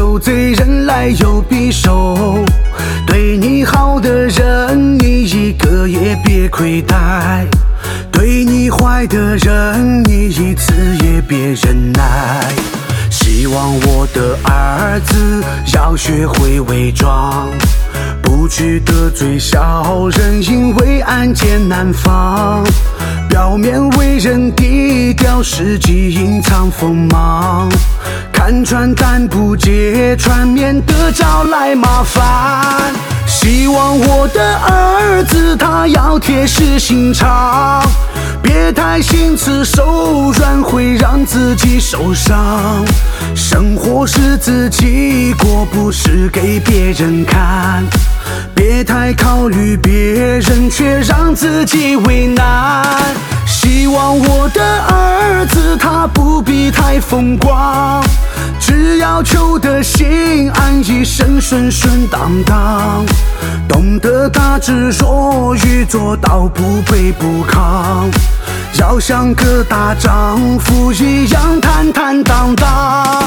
有罪，人来有匕首。对你好的人，你一个也别亏待；对你坏的人，你一次也别忍耐。希望我的儿子要学会伪装，不去得罪小人，因为暗箭难防。表面为人低调，实际隐藏锋芒。看穿但不揭穿，免得招来麻烦。希望我的儿子他要铁石心肠，别太心慈手软，会让自己受伤。生活是自己过，不是给别人看。别太考虑别人，却让自己为难。希望我的儿子他不必太风光，只要求得心安，一生顺顺当当。懂得大智若愚，做到不卑不亢，要像个大丈夫一样坦坦荡荡。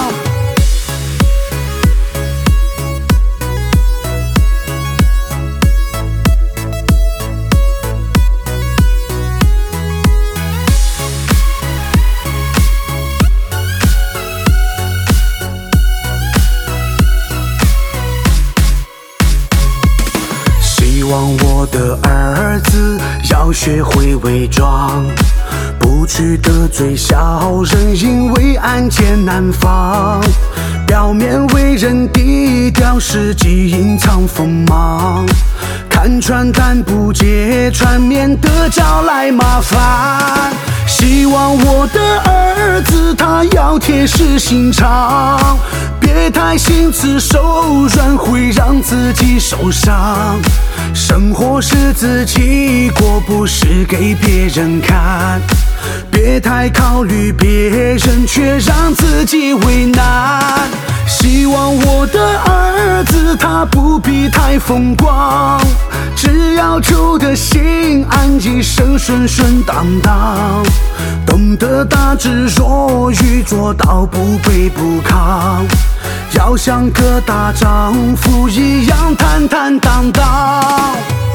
希望我的儿子要学会伪装，不去得罪小人，因为暗箭难防。表面为人低调，实际隐藏锋芒。看穿但不揭穿，免得招来麻烦。希望我的儿子他要铁石心肠，别太心慈手软，会让自己受伤。生活是自己过，不是给别人看。别太考虑别人，却让自己为难。希望我的儿子他不必太风光，只要求得心安，一生顺顺当当。懂得大智若愚，做到不卑不亢，要像个大丈夫一样坦坦荡荡。